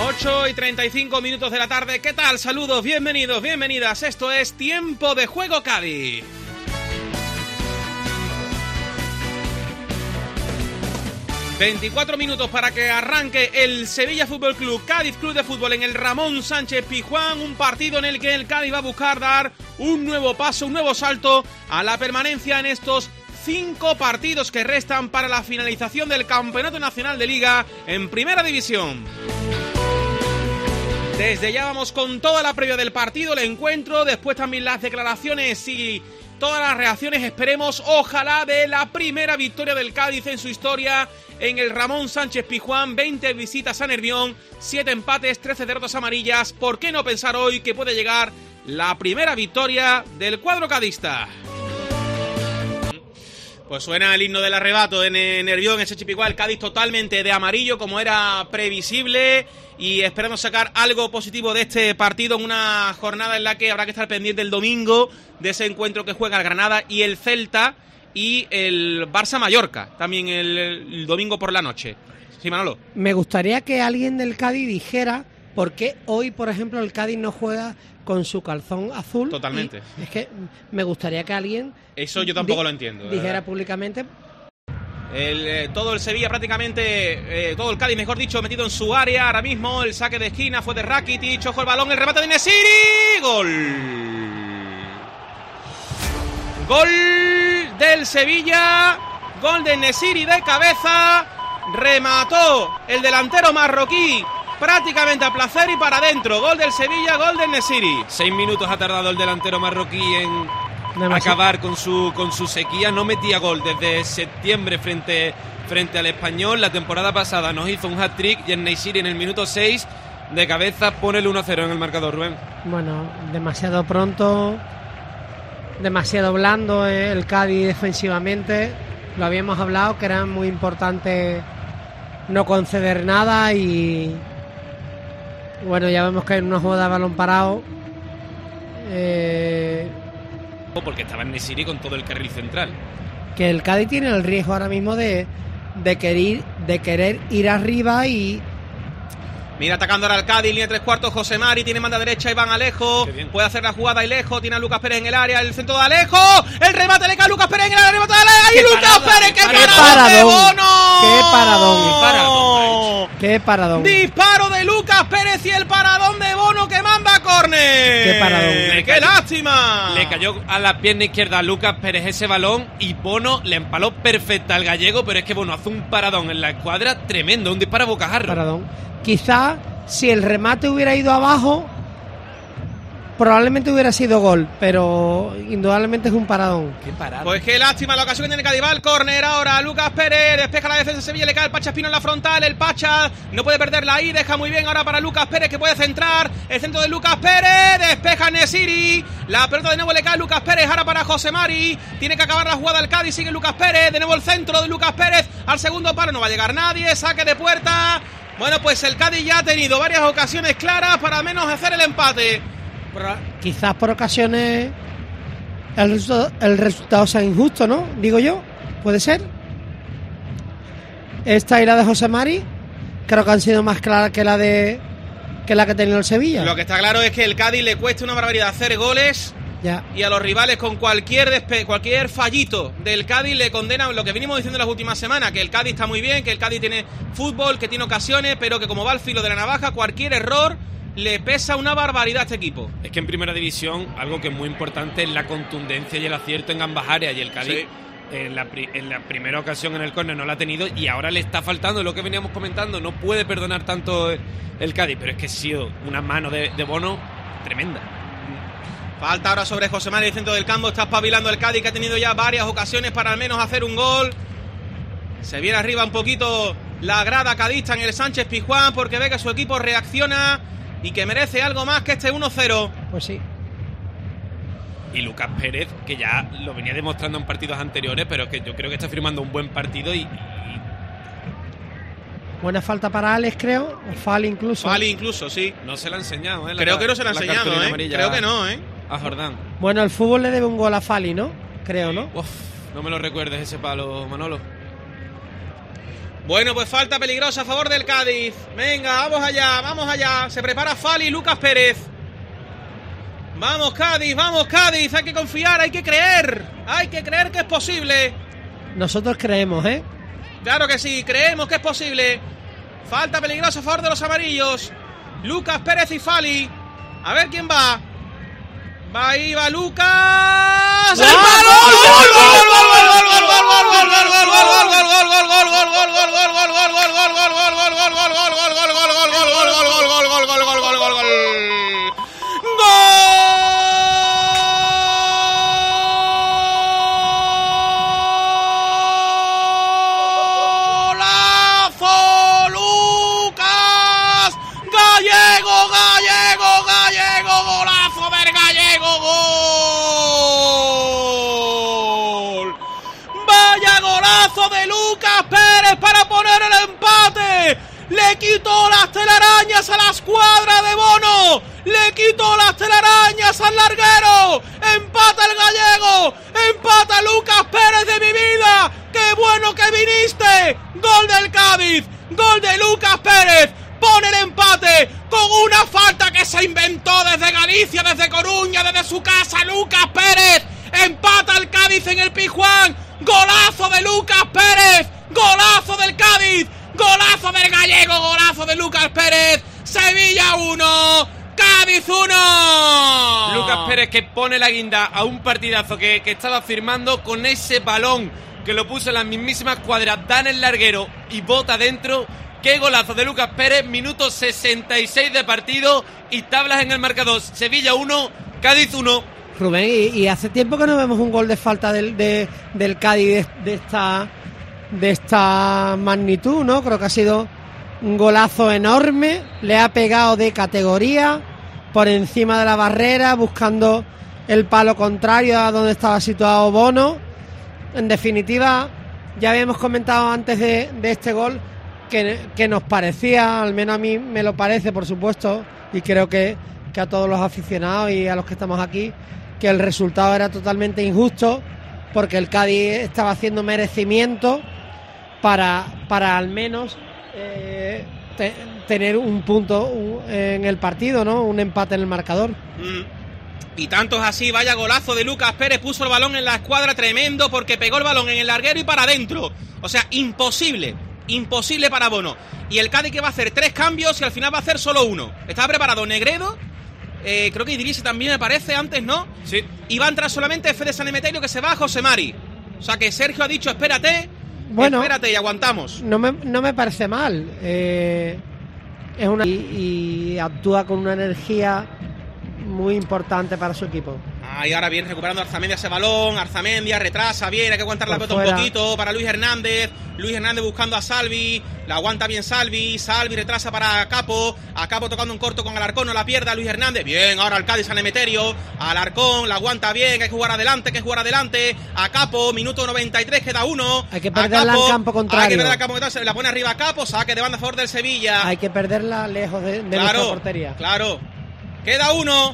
8:35 de la tarde. ¿Qué tal? Saludos, bienvenidos, bienvenidas. Esto es Tiempo de Juego Cádiz. ...24 minutos para que arranque el Sevilla Fútbol Club, Cádiz Club de Fútbol en el Ramón Sánchez Pizjuán, un partido en el que el Cádiz va a buscar dar un nuevo paso, un nuevo salto a la permanencia en estos 5 partidos que restan para la finalización del Campeonato Nacional de Liga en Primera División. Desde ya vamos con toda la previa del partido, el encuentro, después también las declaraciones y todas las reacciones, esperemos, ojalá, de la primera victoria del Cádiz en su historia en el Ramón Sánchez Pizjuán. 20 visitas a Nervión, 7 empates, 13 derrotas amarillas. ¿Por qué no pensar hoy que puede llegar la primera victoria del cuadro cadista? Pues suena el himno del arrebato en Nervión, ese Chipiguá, el Cádiz totalmente de amarillo, como era previsible, y esperando sacar algo positivo de este partido en una jornada en la que habrá que estar pendiente el domingo de ese encuentro que juega el Granada y el Celta, y el Barça-Mallorca, también el domingo por la noche. Sí, Manolo. Me gustaría que alguien del Cádiz dijera por qué hoy, por ejemplo, el Cádiz no juega con su calzón azul. Totalmente. Es que me gustaría que alguien... Eso yo tampoco lo entiendo. Dijera públicamente... todo el Sevilla prácticamente, todo el Cádiz, mejor dicho, metido en su área ahora mismo. El saque de esquina fue de Rakitic, ojo el balón, el remate de Nesiri, gol. Gol del Sevilla, gol de Nesiri de cabeza, remató el delantero marroquí prácticamente a placer y para adentro. Gol del Sevilla, gol del Nesiri. 6 minutos ha tardado el delantero marroquí en acabar con su sequía. No metía gol desde septiembre frente al Español. La temporada pasada nos hizo un hat-trick y el Nesiri en el minuto 6 de cabeza pone el 1-0 en el marcador, Rubén. Bueno, demasiado pronto, demasiado blando el Cádiz defensivamente. Lo habíamos hablado, que era muy importante no conceder nada, y bueno, ya vemos que hay una jugada de balón parado. Porque estaba en Nesiri con todo el carril central. Que el Cádiz tiene el riesgo ahora mismo de querer ir arriba y... Mira, atacando ahora el Cádiz, línea 3/4, José Mari, tiene manda derecha, Iván Alejo, puede hacer la jugada Alejo, tiene a Lucas Pérez en el área, el centro de Alejo, el remate le cae a Lucas Pérez en el área, el remate de Alejo, y Lucas Pérez, ¡qué paradón de Bono! ¡Qué paradón! Disparo de Lucas Pérez y el paradón de Bono que manda córner. ¡Qué paradón! ¡Qué lástima! Le cayó a la pierna izquierda a Lucas Pérez ese balón y Bono le empaló perfecta al gallego, pero es que Bono hace un paradón en la escuadra tremendo, un disparo a bocajarro. Paradón. Quizá si el remate hubiera ido abajo, probablemente hubiera sido gol, pero indudablemente es un paradón. Qué parado. Pues qué lástima la ocasión que tiene Cádiz. Va el córner ahora, Lucas Pérez despeja la defensa de Sevilla, le cae el Pacha Espino en la frontal, el Pacha no puede perderla ahí, deja muy bien ahora para Lucas Pérez, que puede centrar, el centro de Lucas Pérez, despeja Nesiri, la pelota de nuevo le cae a Lucas Pérez, ahora para José Mari, tiene que acabar la jugada el Cádiz, sigue Lucas Pérez, de nuevo el centro de Lucas Pérez, al segundo palo no va a llegar nadie, saque de puerta. Bueno, pues el Cádiz ya ha tenido varias ocasiones claras para al menos hacer el empate. Quizás por ocasiones el resultado sea injusto, ¿no? Digo yo, puede ser. Esta y la de José Mari creo que han sido más claras que la que ha tenido el Sevilla. Lo que está claro es que el Cádiz le cuesta una barbaridad hacer goles. Ya. Y a los rivales con cualquier fallito del Cádiz le condenan lo que venimos diciendo en las últimas semanas, que el Cádiz está muy bien, que el Cádiz tiene fútbol, que tiene ocasiones, pero que como va al filo de la navaja, cualquier error le pesa una barbaridad a este equipo. Es que en Primera División algo que es muy importante es la contundencia y el acierto en ambas áreas, y el Cádiz sí, en la primera ocasión en el córner no la ha tenido y ahora le está faltando lo que veníamos comentando. No puede perdonar tanto el Cádiz, pero es que ha sido una mano de Bono tremenda. Falta ahora sobre José Mari, el centro del campo, está espabilando el Cádiz, que ha tenido ya varias ocasiones para al menos hacer un gol. Se viene arriba un poquito la grada cadista en el Sánchez Pizjuán, porque ve que su equipo reacciona y que merece algo más que este 1-0. Pues sí. Y Lucas Pérez, que ya lo venía demostrando en partidos anteriores, pero que yo creo que está firmando un buen partido y... Buena falta para Alex, creo. O Fali incluso. Fali incluso, sí. No se la ha enseñado, ¿eh? Creo que no se la ha enseñado, Creo que no, A Jordán. Bueno, el fútbol le debe un gol a Fali, ¿no? Creo, ¿no? Uf, no me lo recuerdes ese palo, Manolo. Bueno, pues falta peligrosa a favor del Cádiz. Venga, vamos allá. Se prepara Fali y Lucas Pérez. Vamos Cádiz, hay que confiar, hay que creer que es posible. Nosotros creemos, ¿eh? Claro que sí, creemos que es posible. Falta peligrosa a favor de los amarillos. Lucas Pérez y Fali. A ver quién va. Ahí va Lucas. ¡El de Lucas Pérez para poner el empate! Le quitó las telarañas a la escuadra de Bono, le quitó las telarañas al larguero. Empata el gallego, empata Lucas Pérez de mi vida. ¡Qué bueno que viniste! Gol del Cádiz, gol de Lucas Pérez. Pone el empate con una falta que se inventó desde Galicia, desde Coruña, desde su casa. Lucas Pérez empata el Cádiz en el Pizjuán. Golazo de Lucas Pérez, golazo del Cádiz, golazo del gallego, golazo de Lucas Pérez. Sevilla 1, Cádiz 1. Lucas Pérez que pone la guinda a un partidazo que estaba firmando con ese balón que lo puso en las mismísimas cuadras, da en el larguero y bota dentro. Qué golazo de Lucas Pérez, minuto 66 de partido y tablas en el marcador. Sevilla 1, Cádiz 1. Rubén, y hace tiempo que no vemos un gol de falta del Cádiz de esta magnitud, ¿no? Creo que ha sido un golazo enorme, le ha pegado de categoría por encima de la barrera, buscando el palo contrario a donde estaba situado Bono. En definitiva, ya habíamos comentado antes de este gol que nos parecía, al menos a mí me lo parece, por supuesto, y creo que a todos los aficionados y a los que estamos aquí, que el resultado era totalmente injusto, porque el Cádiz estaba haciendo merecimiento para al menos tener un punto en el partido, ¿no? Un empate en el marcador. Y tanto es así, vaya golazo de Lucas Pérez, puso el balón en la escuadra, tremendo, porque pegó el balón en el larguero y para adentro. O sea, imposible para Bono. Y el Cádiz que va a hacer 3 cambios y al final va a hacer solo 1. Estaba preparado Negredo, creo que Idrisi también me parece antes, ¿no? Sí. Y va a entrar solamente Fede San Emeterio, que se va a José Mari. O sea que Sergio ha dicho, espérate y aguantamos. No me parece mal. Es una y actúa con una energía muy importante para su equipo. Y ahora viene recuperando Arzamendia ese balón. Arzamendia retrasa bien, hay que aguantar la pelota un poquito para Luis Hernández. Luis Hernández buscando a Salvi, la aguanta bien Salvi retrasa para Capo. A Capo tocando un corto con Alarcón, no la pierda Luis Hernández. Bien, ahora el Cádiz San Emeterio. Alarcón la aguanta bien, hay que jugar adelante. A Capo, minuto 93, queda 1. Hay que perderla en campo contrario. Hay que perderla en campo contrario, la pone arriba a Capo, saque de banda a favor del Sevilla. Hay que perderla lejos de nuestra portería. Claro, queda uno.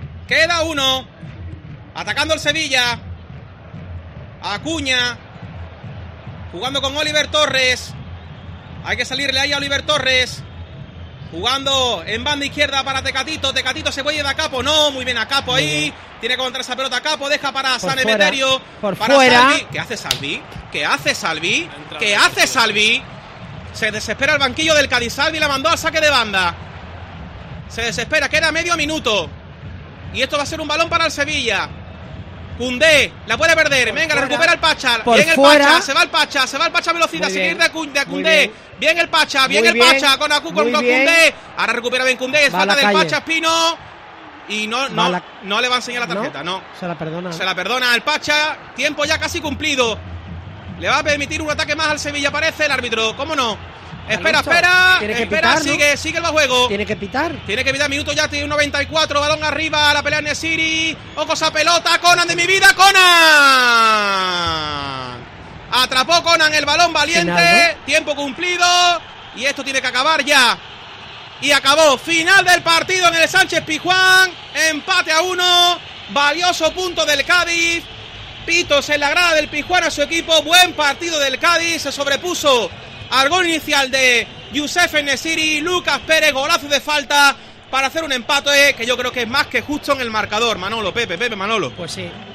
Atacando el Sevilla. Acuña. Jugando con Oliver Torres. Hay que salirle ahí a Oliver Torres. Jugando en banda izquierda para Tecatito. Tecatito se puede ir a Capo. No, muy bien a Capo ahí. Bien. Tiene que aguantar esa pelota a Capo. Deja para San Emeterio. Por fuera. Salvi. ¿Qué hace Salvi? Se desespera el banquillo del Cádiz. Salvi la mandó al saque de banda. Se desespera. Queda medio minuto. Y esto va a ser un balón para el Sevilla. Cundé, la puede perder. Venga, la recupera el Pacha. Bien el Pacha, se va el Pacha a velocidad. Seguir de Cundé. Bien el Pacha, Pacha con Cundé. Ahora recupera bien Cundé. Falta del Pacha Espino. Y no le va a enseñar la tarjeta, no. Se la perdona el Pacha. Tiempo ya casi cumplido. Le va a permitir un ataque más al Sevilla, parece el árbitro. ¿Cómo no? Espera, pitar, sigue el juego. Tiene que pitar, minuto ya, tiene un 94, balón arriba, la pelea en Nesiri. Ojo esa pelota, Conan de mi vida, Conan. Atrapó Conan el balón valiente, final, ¿no? Tiempo cumplido y esto tiene que acabar ya. Y acabó, final del partido en el Sánchez Pizjuán, empate a 1, valioso punto del Cádiz. Pitos en la grada del Pizjuán a su equipo, buen partido del Cádiz, se sobrepuso al gol inicial de Youssef En-Nesyri. Lucas Pérez, golazo de falta para hacer un empate que yo creo que es más que justo en el marcador. Manolo, Pepe, Manolo. Pues sí,